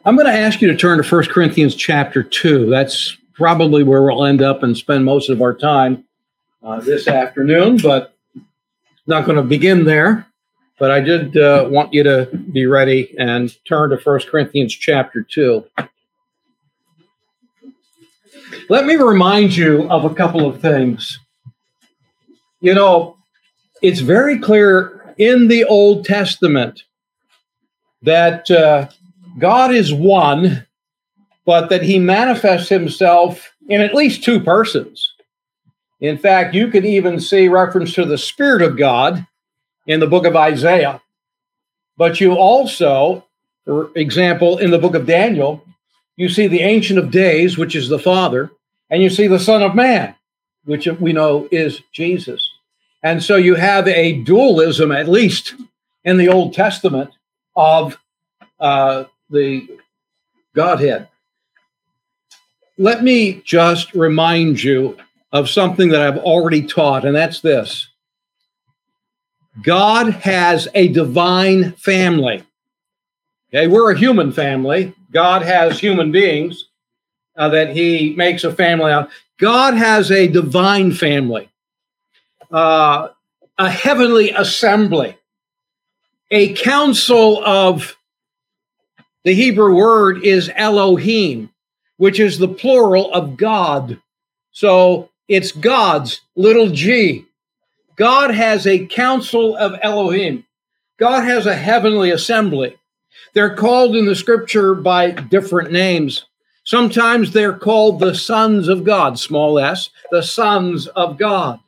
I'm going to ask you to turn to 1 Corinthians chapter 2. That's probably where we'll end up and spend most of our time this afternoon, but not going to begin there. But I did want you to be ready and turn to 1 Corinthians chapter 2. Let me remind you of a couple of things. You know, it's very clear in the Old Testament that God is one, but that he manifests himself in at least two persons. In fact, you could even see reference to the Spirit of God in the book of Isaiah. But you also, for example, in the book of Daniel, you see the Ancient of Days, which is the Father, and you see the Son of Man, which we know is Jesus. And so you have a dualism, at least in the Old Testament, of the Godhead. Let me just remind you of something that I've already taught, and that's this. God has a divine family. Okay, we're a human family. God has human beings that he makes a family out. God has a divine family, a heavenly assembly, a council of, the Hebrew word is Elohim, which is the plural of God. So it's God's, little g. God has a council of Elohim. God has a heavenly assembly. They're called in the scripture by different names. Sometimes they're called the sons of God, small s, the sons of God.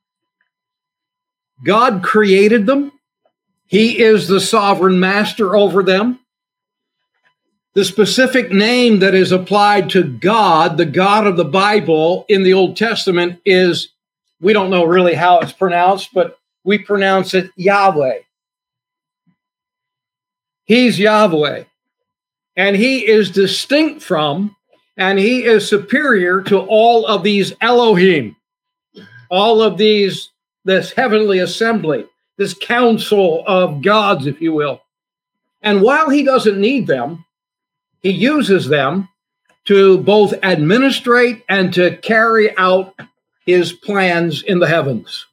God created them. He is the sovereign master over them. The specific name that is applied to God, the God of the Bible in the Old Testament is, we don't know really how it's pronounced, but we pronounce it Yahweh. He's Yahweh. And he is distinct from, and he is superior to all of these Elohim, all of these, this heavenly assembly, this council of gods, if you will. And while he doesn't need them, he uses them to both administrate and to carry out his plans in the heavens.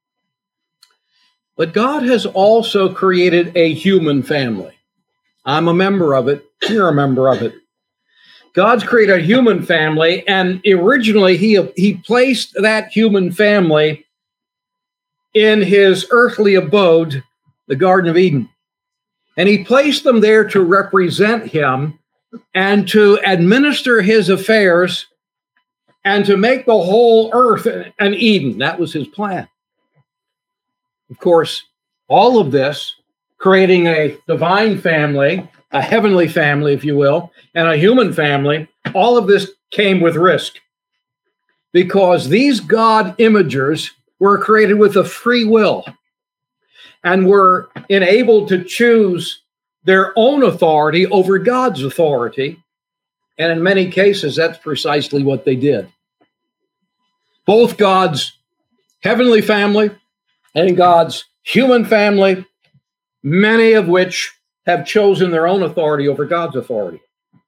But God has also created a human family. I'm a member of it. You're a member of it. God's created a human family, and originally he placed that human family in his earthly abode, the Garden of Eden. And he placed them there to represent him and to administer his affairs and to make the whole earth an Eden. That was his plan. Of course, all of this, creating a divine family, a heavenly family, if you will, and a human family, all of this came with risk. Because these God imagers were created with a free will and were enabled to choose their own authority over God's authority. And in many cases, that's precisely what they did. Both God's heavenly family and God's human family, many of which have chosen their own authority over God's authority.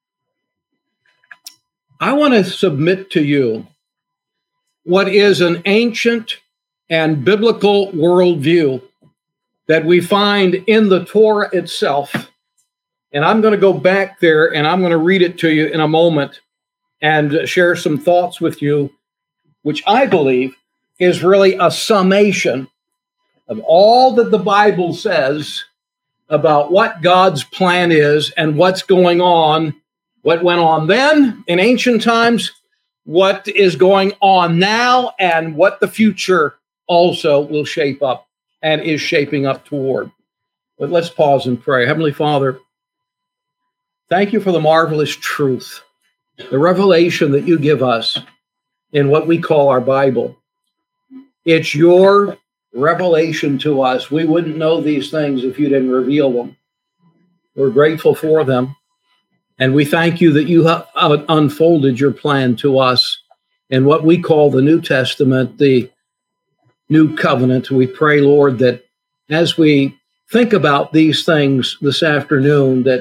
I want to submit to you what is an ancient and biblical worldview that we find in the Torah itself. And I'm going to go back there and I'm going to read it to you in a moment and share some thoughts with you, which I believe is really a summation of all that the Bible says about what God's plan is and what's going on, what went on then in ancient times, what is going on now, and what the future also will shape up and is shaping up toward. But let's pause and pray. Heavenly Father, thank you for the marvelous truth, the revelation that you give us in what we call our Bible. It's your revelation to us. We wouldn't know these things if you didn't reveal them. We're grateful for them. And we thank you that you have unfolded your plan to us in what we call the New Testament, the New Covenant. We pray, Lord, that as we think about these things this afternoon, that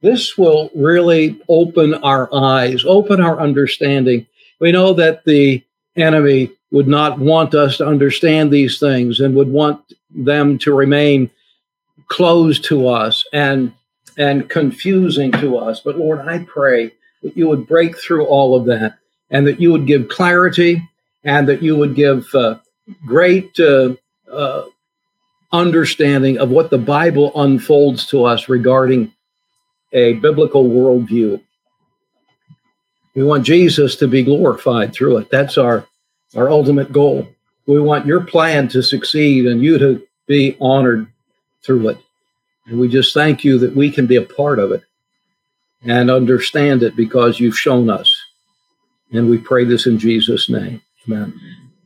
this will really open our eyes, open our understanding. We know that the enemy would not want us to understand these things and would want them to remain closed to us and confusing to us. But Lord, I pray that you would break through all of that and that you would give clarity and that you would give great understanding of what the Bible unfolds to us regarding a biblical worldview. We want Jesus to be glorified through it. That's our ultimate goal. We want your plan to succeed and you to be honored through it. And we just thank you that we can be a part of it and understand it because you've shown us. And we pray this in Jesus' name. Amen.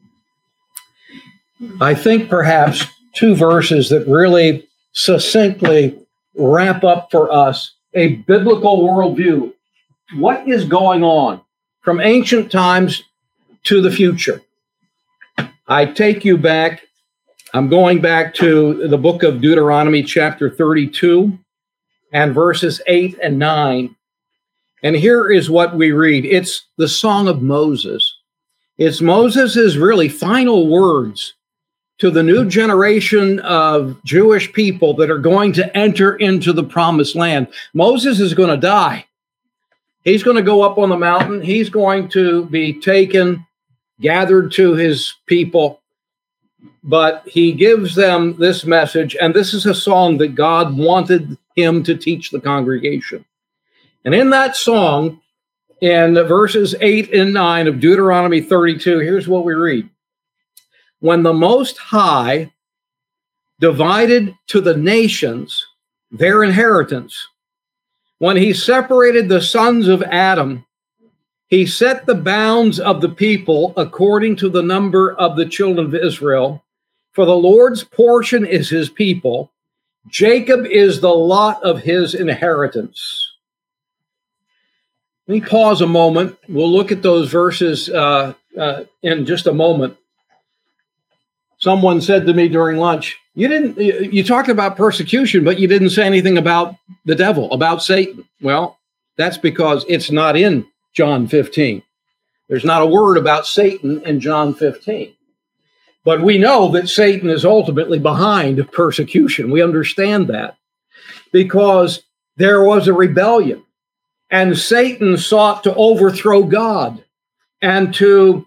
I think perhaps two verses that really succinctly wrap up for us a biblical worldview. What is going on from ancient times to the future? I take you back. I'm going back to the book of Deuteronomy, chapter 32, and verses 8 and 9. And here is what we read. It's the Song of Moses. It's Moses' really final words to the new generation of Jewish people that are going to enter into the promised land. Moses is going to die. He's going to go up on the mountain. He's going to be taken, gathered to his people. But he gives them this message, and this is a song that God wanted him to teach the congregation. And in that song, in verses 8 and 9 of Deuteronomy 32, here's what we read. When the Most High divided to the nations their inheritance, when he separated the sons of Adam, he set the bounds of the people according to the number of the children of Israel. For the Lord's portion is his people. Jacob is the lot of his inheritance. Let me pause a moment. We'll look at those verses in just a moment. Someone said to me during lunch, you talked about persecution, but you didn't say anything about the devil, about Satan. Well, that's because it's not in John 15. There's not a word about Satan in John 15. But we know that Satan is ultimately behind persecution. We understand that because there was a rebellion and Satan sought to overthrow God and to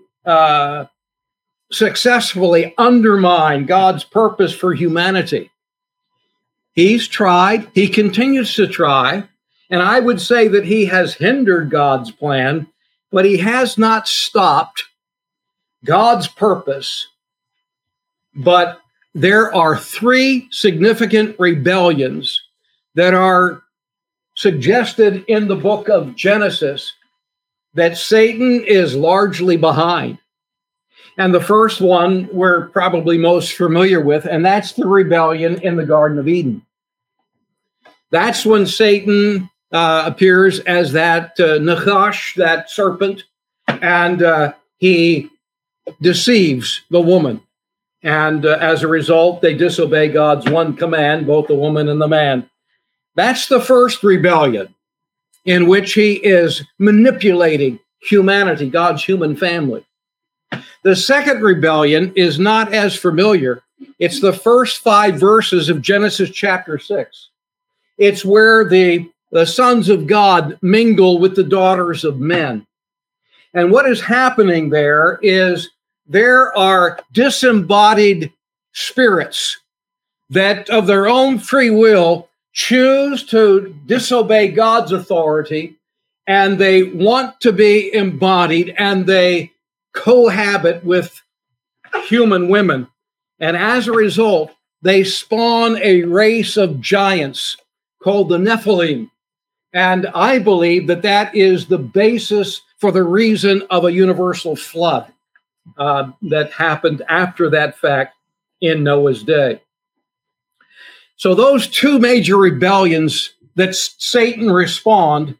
successfully undermine God's purpose for humanity. He's tried, he continues to try, and I would say that he has hindered God's plan, but he has not stopped God's purpose. But there are three significant rebellions that are suggested in the book of Genesis that Satan is largely behind. And the first one we're probably most familiar with, and that's the rebellion in the Garden of Eden. That's when Satan appears as that Nachash, that serpent, and he deceives the woman. And as a result, they disobey God's one command, both the woman and the man. That's the first rebellion in which he is manipulating humanity, God's human family. The second rebellion is not as familiar. It's the first 5 verses of Genesis chapter 6. It's where the sons of God mingle with the daughters of men. And what is happening there is there are disembodied spirits that of their own free will choose to disobey God's authority, and they want to be embodied, and they cohabit with human women. And as a result, they spawn a race of giants called the Nephilim. And I believe that that is the basis for the reason of a universal flood that happened after that fact in Noah's day. So those two major rebellions that Satan spawned,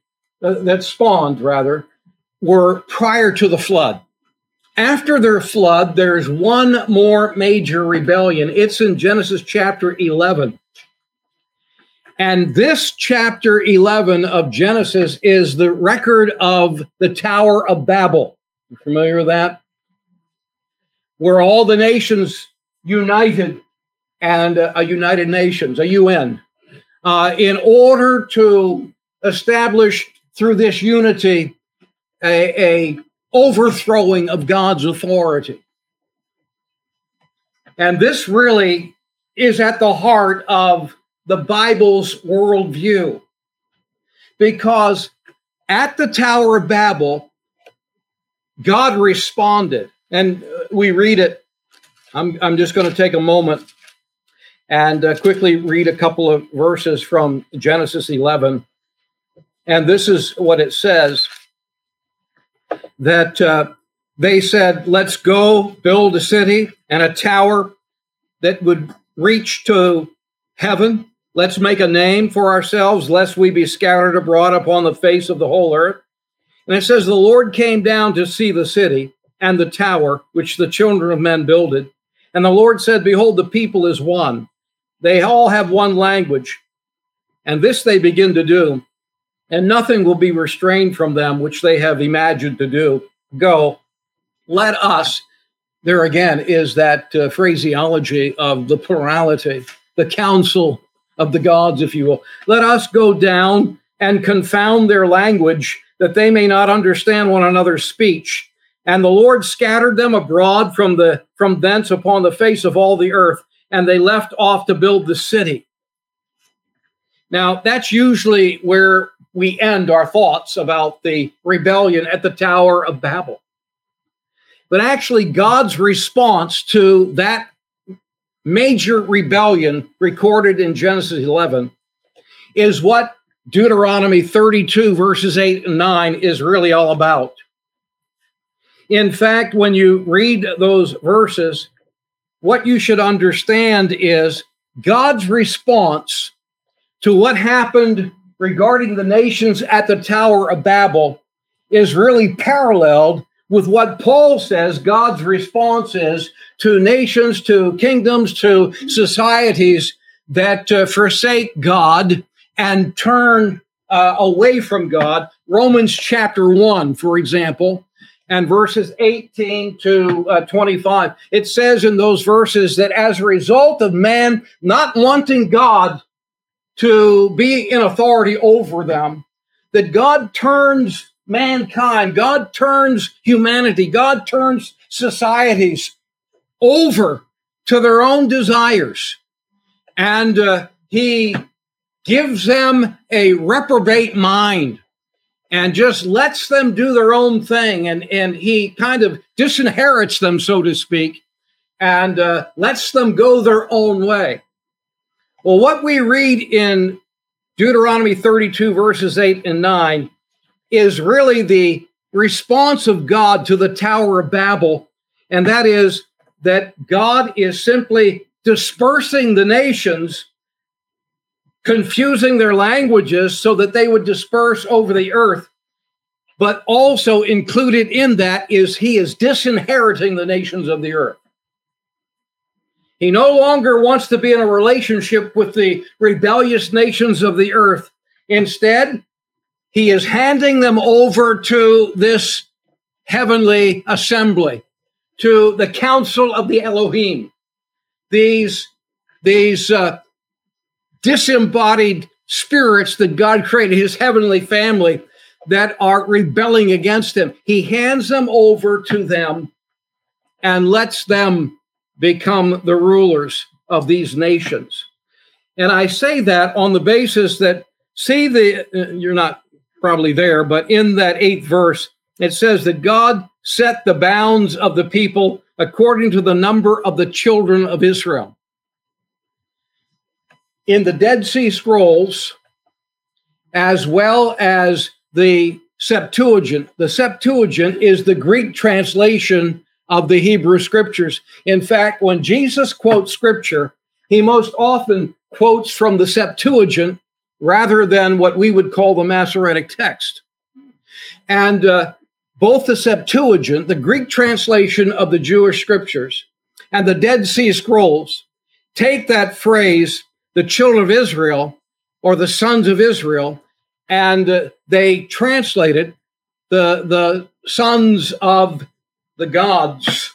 were prior to the flood. After their flood, there's one more major rebellion. It's in Genesis chapter 11. And this chapter 11 of Genesis is the record of the Tower of Babel. You familiar with that? Where all the nations united, and a United Nations, a UN, in order to establish through this unity a overthrowing of God's authority. And this really is at the heart of the Bible's worldview. Because at the Tower of Babel, God responded. And we read it. I'm just going to take a moment and quickly read a couple of verses from Genesis 11. And this is what it says, that they said, let's go build a city and a tower that would reach to heaven. Let's make a name for ourselves, lest we be scattered abroad upon the face of the whole earth. And it says, the Lord came down to see the city and the tower, which the children of men builded. And the Lord said, behold, the people is one. They all have one language. And this they begin to do. And nothing will be restrained from them, which they have imagined to do. Go, let us. There again is that phraseology of the plurality, the council of the gods, if you will. Let us go down and confound their language, that they may not understand one another's speech. And the Lord scattered them abroad from thence upon the face of all the earth, and they left off to build the city. Now, that's usually where we end our thoughts about the rebellion at the Tower of Babel. But actually, God's response to that major rebellion recorded in Genesis 11 is what Deuteronomy 32, verses 8 and 9 is really all about. In fact, when you read those verses, what you should understand is God's response to what happened regarding the nations at the Tower of Babel is really paralleled with what Paul says God's response is to nations, to kingdoms, to societies that forsake God and turn away from God. Romans chapter 1, for example, and verses 18 to 25. It says in those verses that as a result of man not wanting God to be in authority over them, that God turns mankind, God turns humanity, God turns societies over to their own desires. And he gives them a reprobate mind and just lets them do their own thing. And he kind of disinherits them, so to speak, and lets them go their own way. Well, what we read in Deuteronomy 32, verses 8 and 9, is really the response of God to the Tower of Babel, and that is that God is simply dispersing the nations, confusing their languages so that they would disperse over the earth, but also included in that is he is disinheriting the nations of the earth. He no longer wants to be in a relationship with the rebellious nations of the earth. Instead, he is handing them over to this heavenly assembly, to the council of the Elohim. These disembodied spirits that God created, his heavenly family, that are rebelling against him. He hands them over to them and lets them become the rulers of these nations. And I say that on the basis that, you're not probably there, but in that 8th verse, it says that God set the bounds of the people according to the number of the children of Israel. In the Dead Sea Scrolls, as well as the Septuagint is the Greek translation of the Hebrew scriptures. In fact, when Jesus quotes scripture, he most often quotes from the Septuagint rather than what we would call the Masoretic text. And both the Septuagint, the Greek translation of the Jewish scriptures, and the Dead Sea Scrolls take that phrase, the children of Israel, or the sons of Israel, and they translated the sons of the gods,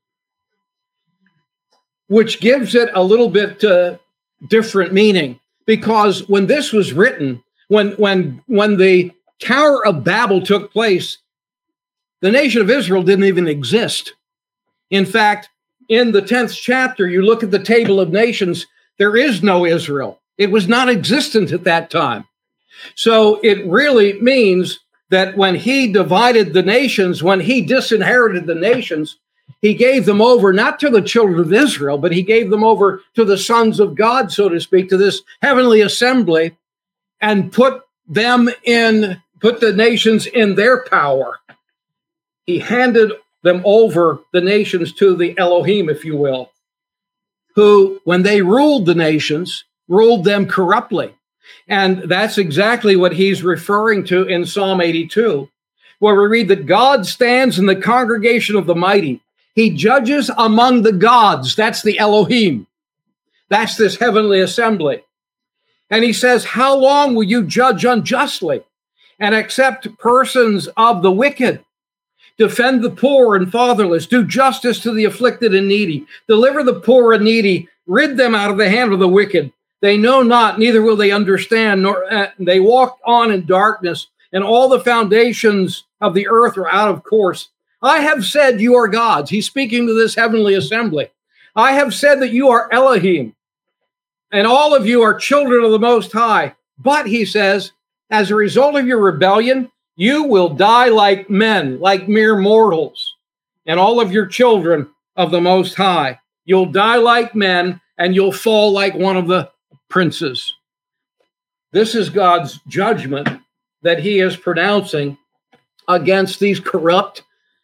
which gives it a little bit different meaning. Because when this was written, when the Tower of Babel took place, the nation of Israel didn't even exist. In fact, in the 10th chapter, you look at the table of nations, there is no Israel. It was not existent at that time. So it really means that when he divided the nations, when he disinherited the nations, he gave them over not to the children of Israel, but he gave them over to the sons of God, so to speak, to this heavenly assembly, and put the nations in their power. He handed them over, the nations, to the Elohim, if you will, who, when they ruled the nations, ruled them corruptly. And that's exactly what he's referring to in Psalm 82, where we read that God stands in the congregation of the mighty. He judges among the gods. That's the Elohim. That's this heavenly assembly. And he says, how long will you judge unjustly and accept persons of the wicked? Defend the poor and fatherless. Do justice to the afflicted and needy. Deliver the poor and needy. Rid them out of the hand of the wicked. They know not, neither will they understand, nor they walk on in darkness, and all the foundations of the earth are out of course. I have said you are gods. He's speaking to this heavenly assembly. I have said that you are Elohim, and all of you are children of the Most High. But, he says, as a result of your rebellion, you will die like men, like mere mortals, and all of your children of the Most High. You'll die like men, and you'll fall like one of the princes. This is God's judgment that he is pronouncing against these corrupt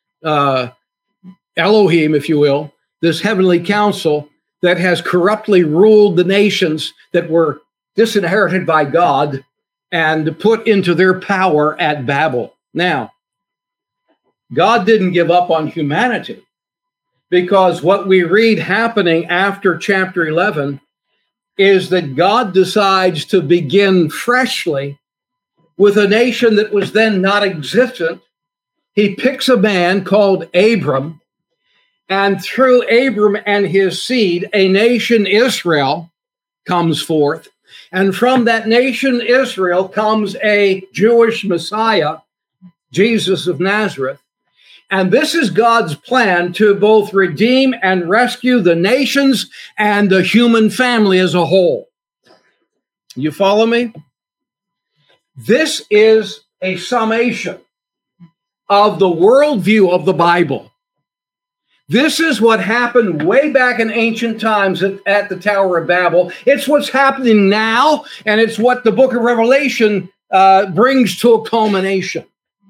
Elohim, if you will, this heavenly council that has corruptly ruled the nations that were disinherited by God and put into their power at Babel. Now, God didn't give up on humanity, because what we read happening after chapter 11 is that God decides to begin freshly with a nation that was then not existent. He picks a man called Abram, and through Abram and his seed, a nation, Israel, comes forth. And from that nation, Israel, comes a Jewish Messiah, Jesus of Nazareth. And this is God's plan to both redeem and rescue the nations and the human family as a whole. You follow me? This is a summation of the worldview of the Bible. This is what happened way back in ancient times at the Tower of Babel. It's what's happening now, and it's what the book of Revelation brings to a culmination.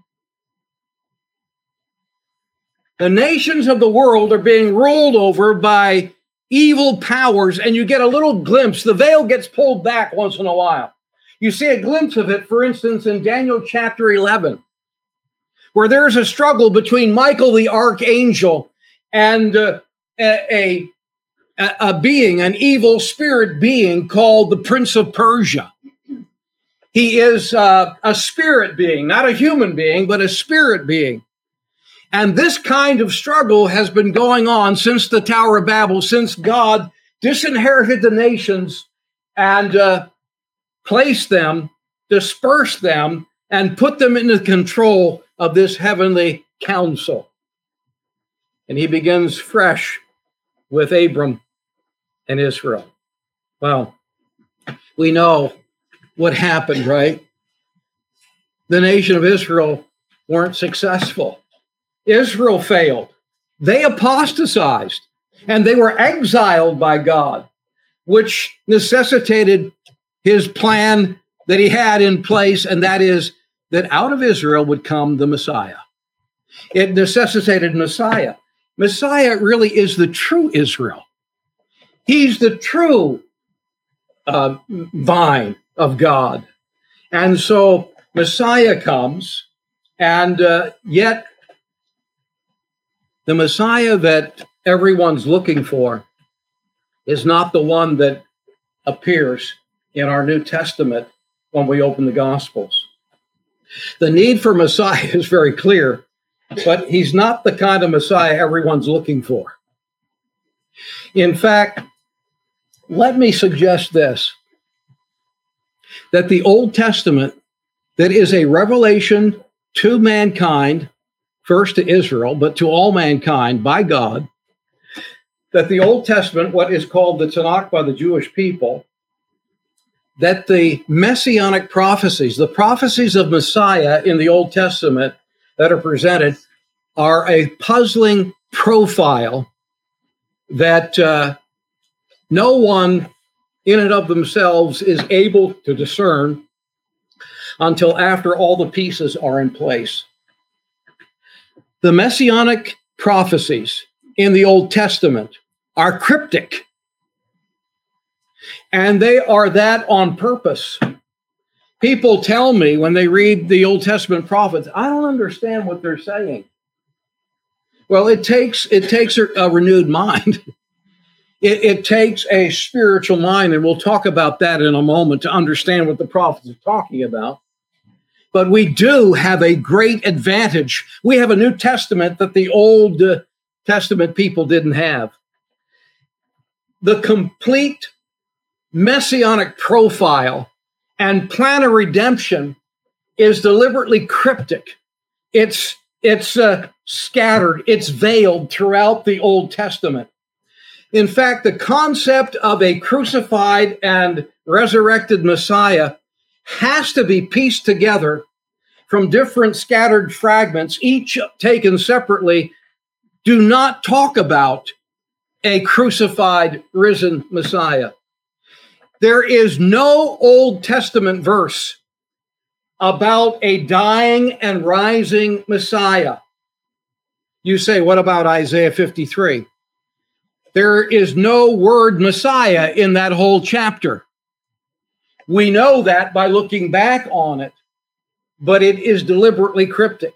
The nations of the world are being ruled over by evil powers, and you get a little glimpse. The veil gets pulled back once in a while. You see a glimpse of it, for instance, in Daniel chapter 11, where there's a struggle between Michael the archangel and a being, an evil spirit being called the Prince of Persia. He is a spirit being, not a human being, but a spirit being. And this kind of struggle has been going on since the Tower of Babel, since God disinherited the nations and placed them, dispersed them, and put them into control of this heavenly council. And he begins fresh with Abram and Israel. Well, we know what happened, right? The nation of Israel weren't successful. Israel failed. They apostatized, and they were exiled by God, which necessitated his plan that he had in place, and that is that out of Israel would come the Messiah. It necessitated Messiah. Messiah really is the true Israel. He's the true vine of God. And so Messiah comes, and yet the Messiah that everyone's looking for is not the one that appears in our New Testament when we open the Gospels. The need for Messiah is very clear, but he's not the kind of Messiah everyone's looking for. In fact, let me suggest this, that the Old Testament, that is a revelation to mankind, first to Israel, but to all mankind by God, that the Old Testament, what is called the Tanakh by the Jewish people, that the messianic prophecies, the prophecies of Messiah in the Old Testament that are presented, are a puzzling profile that no one in and of themselves is able to discern until after all the pieces are in place. The messianic prophecies in the Old Testament are cryptic, and they are that on purpose. People tell me when they read the Old Testament prophets, I don't understand what they're saying. Well, it takes a renewed mind. It takes a spiritual mind, and we'll talk about that in a moment to understand what the prophets are talking about. But we do have a great advantage. We have a New Testament that the Old Testament people didn't have. The complete messianic profile and plan of redemption is deliberately cryptic. It's scattered, it's veiled throughout the Old Testament. In fact, the concept of a crucified and resurrected Messiah has to be pieced together from different scattered fragments, each taken separately. Do not talk about a crucified, risen Messiah. There is no Old Testament verse about a dying and rising Messiah. You say, what about Isaiah 53? There is no word Messiah in that whole chapter. We know that by looking back on it, but it is deliberately cryptic.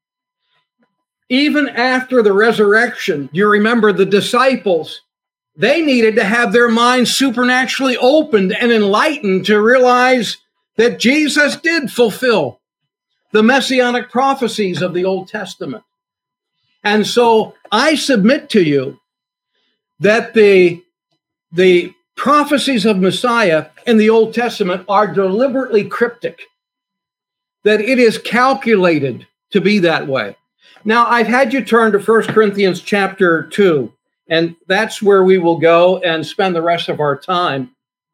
Even after the resurrection, you remember the disciples, they needed to have their minds supernaturally opened and enlightened to realize that Jesus did fulfill the messianic prophecies of the Old Testament. And so I submit to you that the prophecies of Messiah in the Old Testament are deliberately cryptic, that it is calculated to be that way. Now, I've had you turn to 1 Corinthians chapter 2, and that's where we will go and spend the rest of our time.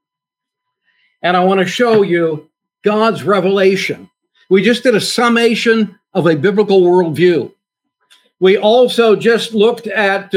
And I want to show you God's revelation. We just did a summation of a biblical worldview. We also just looked at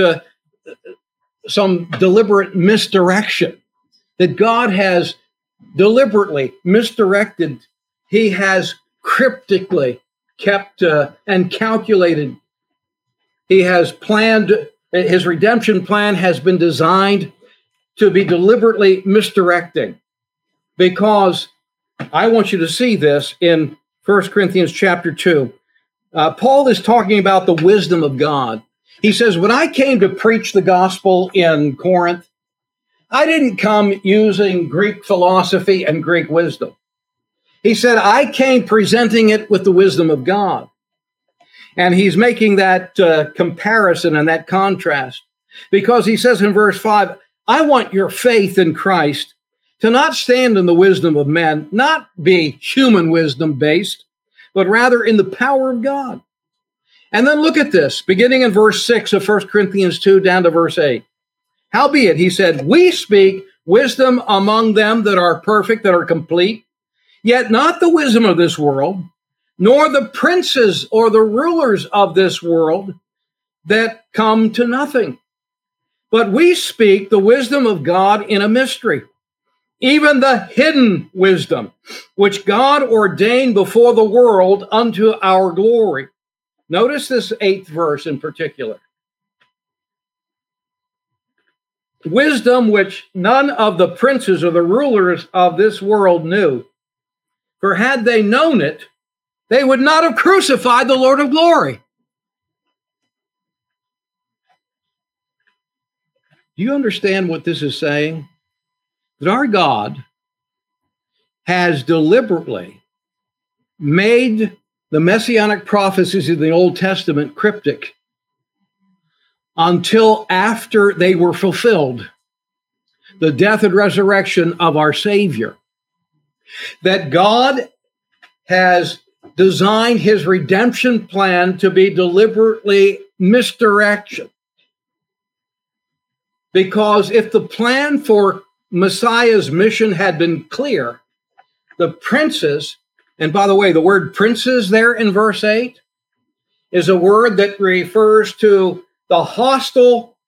some deliberate misdirection, that God has deliberately misdirected. He has cryptically kept and calculated. He has planned, his redemption plan has been designed to be deliberately misdirecting, because I want you to see this in 1 Corinthians chapter 2. Paul is talking about the wisdom of God. He says, when I came to preach the gospel in Corinth, I didn't come using Greek philosophy and Greek wisdom. He said, I came presenting it with the wisdom of God. And he's making that comparison and that contrast, because he says in verse 5, I want your faith in Christ to not stand in the wisdom of men, not be human wisdom based, but rather in the power of God. And then look at this, beginning in verse 6 of 1 Corinthians 2 down to verse 8. Howbeit, he said, we speak wisdom among them that are perfect, that are complete, yet not the wisdom of this world, nor the princes or the rulers of this world that come to nothing. But we speak the wisdom of God in a mystery, even the hidden wisdom, which God ordained before the world unto our glory. Notice this 8th verse in particular. Wisdom which none of the princes or the rulers of this world knew. For had they known it, they would not have crucified the Lord of glory. Do you understand what this is saying? That our God has deliberately made the messianic prophecies of the Old Testament cryptic until after they were fulfilled, the death and resurrection of our Savior. That God has designed his redemption plan to be deliberately misdirection. Because if the plan for Messiah's mission had been clear, the princes, and by the way, the word princes there in verse 8 is a word that refers to the hostile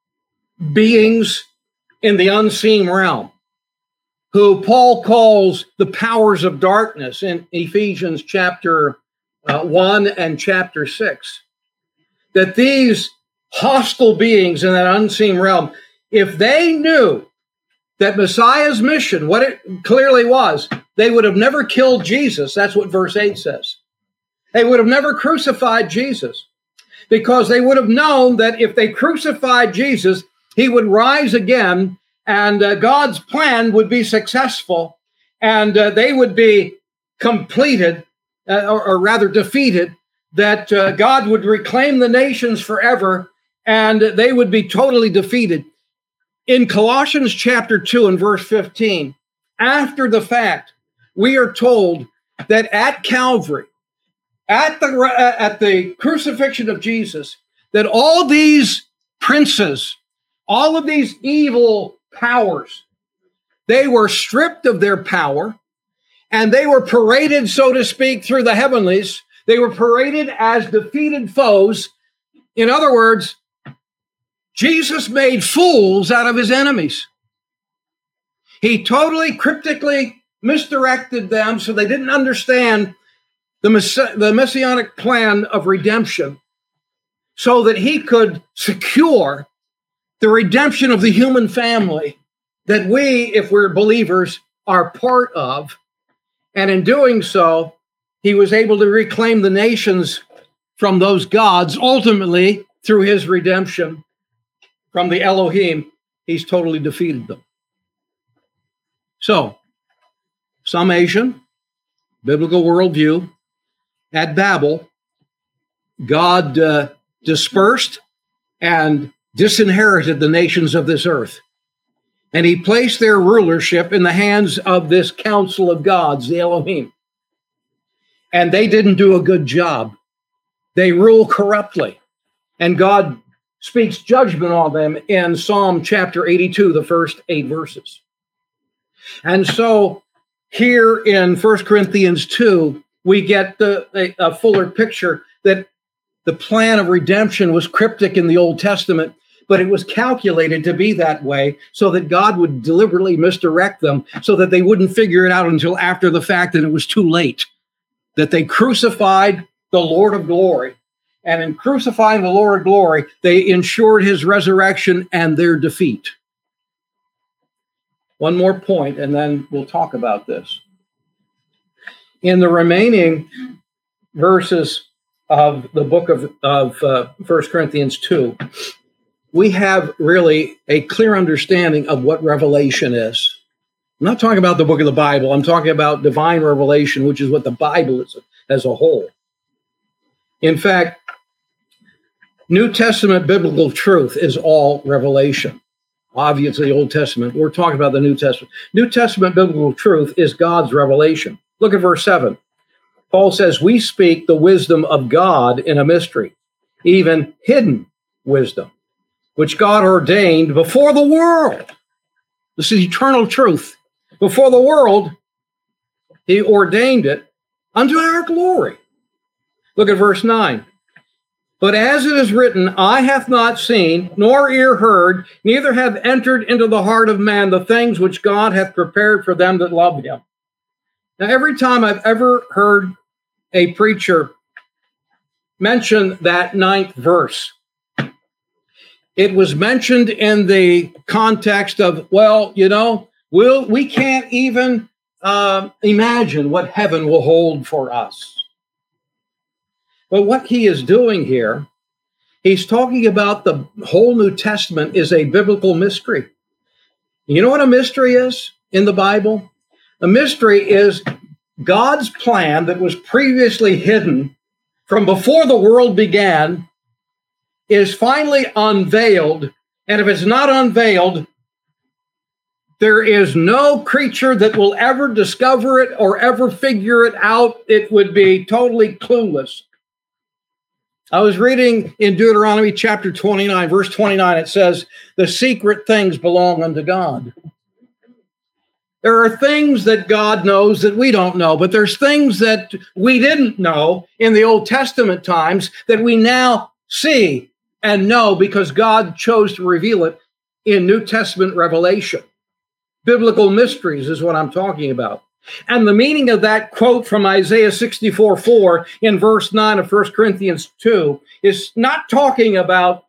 beings in the unseen realm, who Paul calls the powers of darkness in Ephesians chapter 1 and chapter 6. That these hostile beings in that unseen realm, if they knew that Messiah's mission, what it clearly was, they would have never killed Jesus. That's what verse 8 says. They would have never crucified Jesus, because they would have known that if they crucified Jesus, he would rise again, and God's plan would be successful, and they would be completed, or rather defeated, that God would reclaim the nations forever, and they would be totally defeated. In Colossians chapter 2 and verse 15, after the fact, we are told that at Calvary, at the crucifixion of Jesus, that all these princes, all of these evil powers, they were stripped of their power, and they were paraded, so to speak, through the heavenlies. They were paraded as defeated foes. In other words, Jesus made fools out of his enemies. He totally cryptically misdirected them so they didn't understand the messianic plan of redemption, so that he could secure the redemption of the human family that we, if we're believers, are part of. And in doing so, he was able to reclaim the nations from those gods. Ultimately, through his redemption from the Elohim, he's totally defeated them. So, summation, biblical worldview. At Babel, God dispersed and disinherited the nations of this earth. And he placed their rulership in the hands of this council of gods, the Elohim. And they didn't do a good job. They rule corruptly. And God speaks judgment on them in Psalm chapter 82, the first 8 verses. And so here in 1 Corinthians 2, we get a fuller picture that the plan of redemption was cryptic in the Old Testament, but it was calculated to be that way so that God would deliberately misdirect them so that they wouldn't figure it out until after the fact that it was too late, that they crucified the Lord of glory. And in crucifying the Lord of glory, they ensured his resurrection and their defeat. One more point, and then we'll talk about this. In the remaining verses of the book of 1 Corinthians 2, we have really a clear understanding of what revelation is. I'm not talking about the book of the Bible. I'm talking about divine revelation, which is what the Bible is as a whole. In fact, New Testament biblical truth is all revelation. Obviously, Old Testament. We're talking about the New Testament. New Testament biblical truth is God's revelation. Look at verse 7. Paul says, we speak the wisdom of God in a mystery, even hidden wisdom, which God ordained before the world. This is eternal truth. Before the world, he ordained it unto our glory. Look at verse 9. But as it is written, eye hath not seen, nor ear heard, neither have entered into the heart of man the things which God hath prepared for them that love him. Now, every time I've ever heard a preacher mention that 9th verse, it was mentioned in the context of, well, you know, we can't even imagine what heaven will hold for us. But what he is doing here, he's talking about the whole New Testament is a biblical mystery. You know what a mystery is in the Bible? A mystery is God's plan that was previously hidden from before the world began is finally unveiled. And if it's not unveiled, there is no creature that will ever discover it or ever figure it out. It would be totally clueless. I was reading in Deuteronomy chapter 29, verse 29, it says, the secret things belong unto God. There are things that God knows that we don't know, but there's things that we didn't know in the Old Testament times that we now see and know because God chose to reveal it in New Testament revelation. Biblical mysteries is what I'm talking about. And the meaning of that quote from Isaiah 64:4 in verse 9 of 1 Corinthians 2 is not talking about,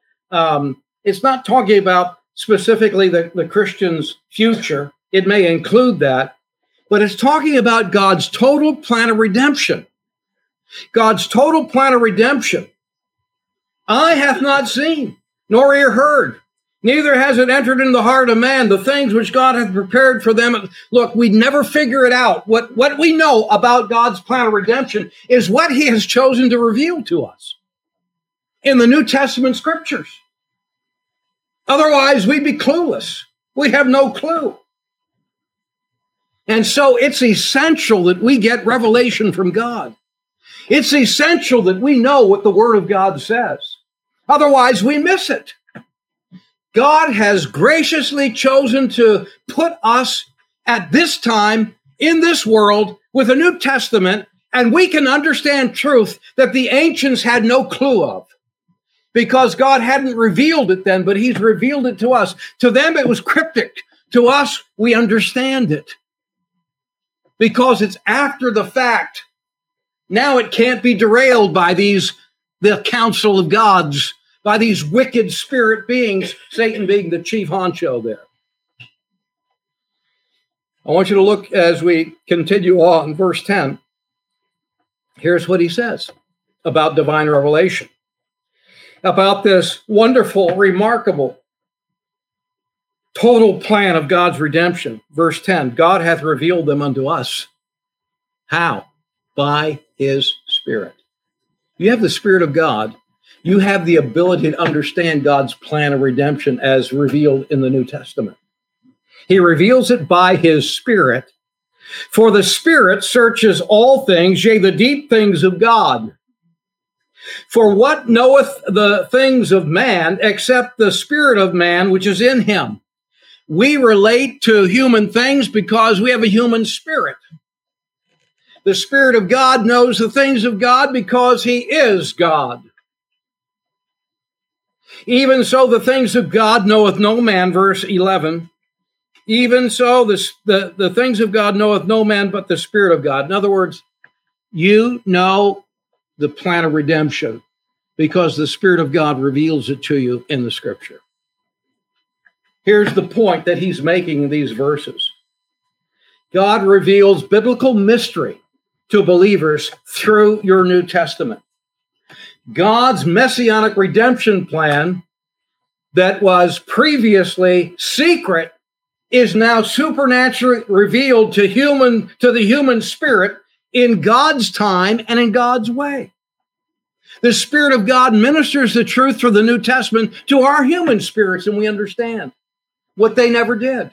specifically the Christian's future. It may include that, but it's talking about God's total plan of redemption. God's total plan of redemption. Eye hath not seen, nor ear heard, neither has it entered into the heart of man, the things which God hath prepared for them. Look, we never figure it out. What we know about God's plan of redemption is what he has chosen to reveal to us in the New Testament scriptures. Otherwise, we'd be clueless. We have no clue. And so it's essential that we get revelation from God. It's essential that we know what the Word of God says. Otherwise, we miss it. God has graciously chosen to put us at this time in this world with a New Testament, and we can understand truth that the ancients had no clue of because God hadn't revealed it then, but he's revealed it to us. To them, it was cryptic. To us, we understand it because it's after the fact. Now it can't be derailed by the council of gods, by these wicked spirit beings, Satan being the chief honcho there. I want you to look as we continue on, verse 10. Here's what he says about divine revelation, about this wonderful, remarkable, total plan of God's redemption. Verse 10, God hath revealed them unto us. How? By his Spirit. You have the Spirit of God. You have the ability to understand God's plan of redemption as revealed in the New Testament. He reveals it by his Spirit. For the Spirit searches all things, yea, the deep things of God. For what knoweth the things of man except the Spirit of man which is in him? We relate to human things because we have a human spirit. The Spirit of God knows the things of God because he is God. Even so, the things of God knoweth no man, verse 11. Even so, the things of God knoweth no man but the Spirit of God. In other words, you know the plan of redemption because the Spirit of God reveals it to you in the Scripture. Here's the point that he's making in these verses. God reveals biblical mystery to believers through your New Testament. God's messianic redemption plan that was previously secret is now supernaturally revealed to the human spirit in God's time and in God's way. The Spirit of God ministers the truth through the New Testament to our human spirits, and we understand what they never did.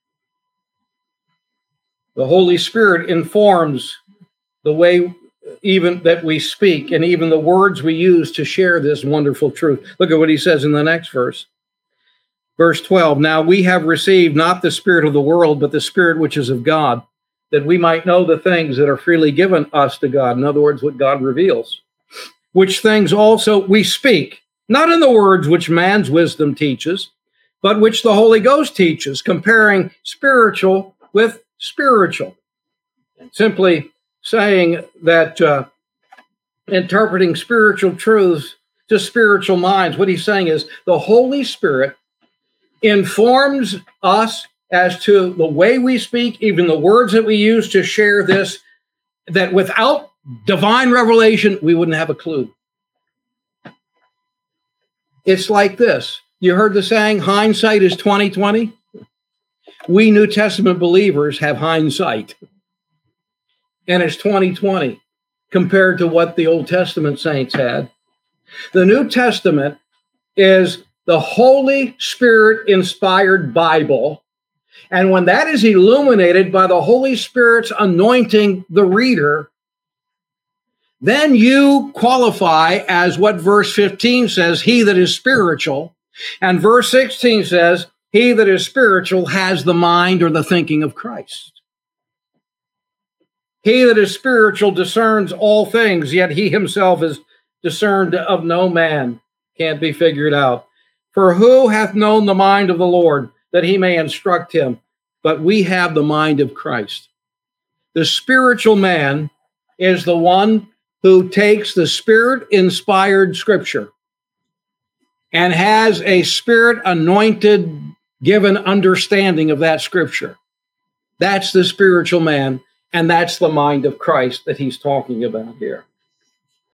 The Holy Spirit informs the way even that we speak and even the words we use to share this wonderful truth. Look at what he says in the next verse. Verse 12, now we have received not the spirit of the world, but the Spirit which is of God, that we might know the things that are freely given us to God. In other words, what God reveals. Which things also we speak, not in the words which man's wisdom teaches, but which the Holy Ghost teaches, comparing spiritual with spiritual. Simply saying that interpreting spiritual truths to spiritual minds, what he's saying is the Holy Spirit informs us as to the way we speak, even the words that we use to share this, that without divine revelation, we wouldn't have a clue. It's like this. You heard the saying, hindsight is 20/20? we New Testament believers have hindsight. And it's 2020 compared to what the Old Testament saints had. The New Testament is the Holy Spirit inspired Bible. And when that is illuminated by the Holy Spirit's anointing the reader, then you qualify as what verse 15 says, he that is spiritual. And verse 16 says, he that is spiritual has the mind or the thinking of Christ. He that is spiritual discerns all things, yet he himself is discerned of no man. Can't be figured out. For who hath known the mind of the Lord, that he may instruct him? But we have the mind of Christ. The spiritual man is the one who takes the Spirit-inspired Scripture and has a Spirit-anointed, given understanding of that Scripture. That's the spiritual man, and that's the mind of Christ that he's talking about here.